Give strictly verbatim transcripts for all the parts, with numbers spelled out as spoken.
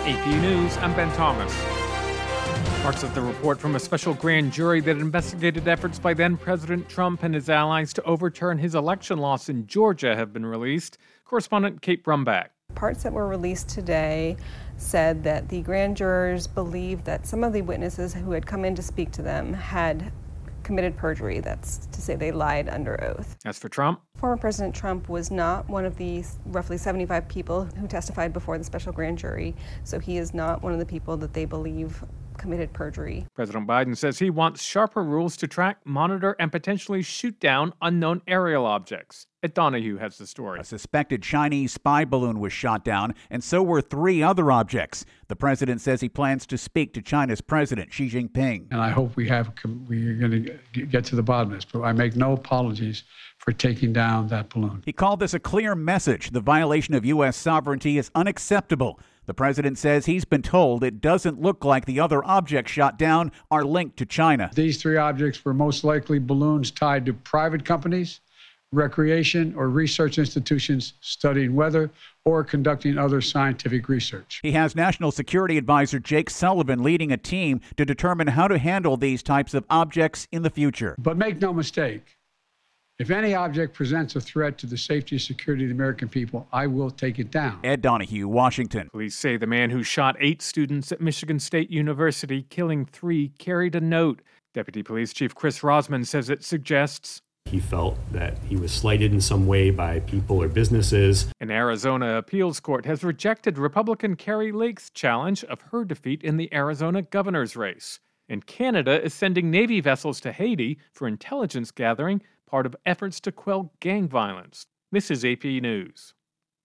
A P News, I'm Ben Thomas. Parts of the report from a special grand jury that investigated efforts by then-President Trump and his allies to overturn his election loss in Georgia have been released. Correspondent Kate Brumback. Parts that were released today said that the grand jurors believed that some of the witnesses who had come in to speak to them had committed perjury. That's to say they lied under oath. As for Trump, former President Trump was not one of the roughly seventy-five people who testified before the special grand jury, so he is not one of the people that they believe committed perjury. President Biden says he wants sharper rules to track, monitor, and potentially shoot down unknown aerial objects. Ed Donahue has the story. A suspected Chinese spy balloon was shot down, and so were three other objects. The president says he plans to speak to China's president, Xi Jinping. And I hope we have we're going to get to the bottom of this, but I make no apologies for taking down that balloon. He called this a clear message. The violation of U S sovereignty is unacceptable. The president says he's been told it doesn't look like the other objects shot down are linked to China. These three objects were most likely balloons tied to private companies, recreation or research institutions studying weather or conducting other scientific research. He has National Security Advisor Jake Sullivan leading a team to determine how to handle these types of objects in the future. But make no mistake, if any object presents a threat to the safety and security of the American people, I will take it down. Ed Donahue, Washington. Police say the man who shot eight students at Michigan State University, killing three, carried a note. Deputy Police Chief Chris Rosman says it suggests he felt that he was slighted in some way by people or businesses. An Arizona appeals court has rejected Republican Kari Lake's challenge of her defeat in the Arizona governor's race. And Canada is sending Navy vessels to Haiti for intelligence gathering, part of efforts to quell gang violence. This is A P News.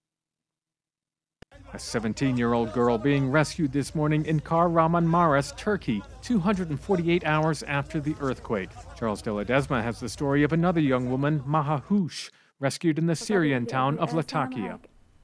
A seventeen-year-old girl being rescued this morning in Kahramanmaraş, Turkey, two hundred forty-eight hours after the earthquake. Charles de Ledesma has the story of another young woman, Maha Housh, rescued in the Syrian town of Latakia.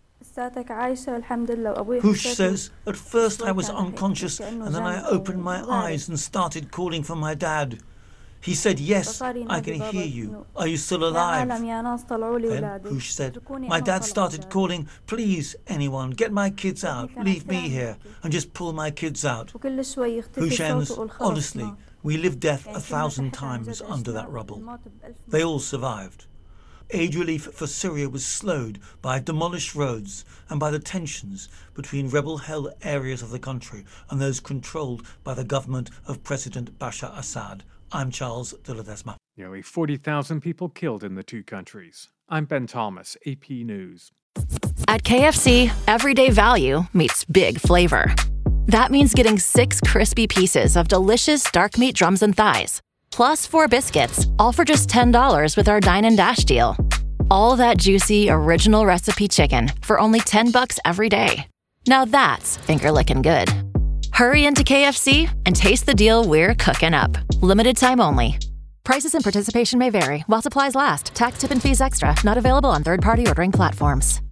Housh says, "At first I was unconscious, and then I opened my eyes and started calling for my dad. He said, 'Yes, I can hear you. Are you still alive?' Then Housh said, 'My dad started calling, please, anyone, get my kids out, leave me here, and just pull my kids out.' Housh ends, 'Honestly, we lived death a thousand times under that rubble. They all survived. Aid relief for Syria was slowed by demolished roads and by the tensions between rebel-held areas of the country and those controlled by the government of President Bashar Assad.' I'm Charles de Ledesma. Nearly forty thousand people killed in the two countries. I'm Ben Thomas, A P News. At K F C, everyday value meets big flavor. That means getting six crispy pieces of delicious dark meat drums and thighs, plus four biscuits, all for just ten dollars with our Dine and Dash deal. All that juicy, original recipe chicken for only ten bucks every day. Now that's finger-licking good. Hurry into K F C and taste the deal we're cooking up. Limited time only. Prices and participation may vary while supplies last. Tax, tip, and fees extra. Not available on third-party ordering platforms.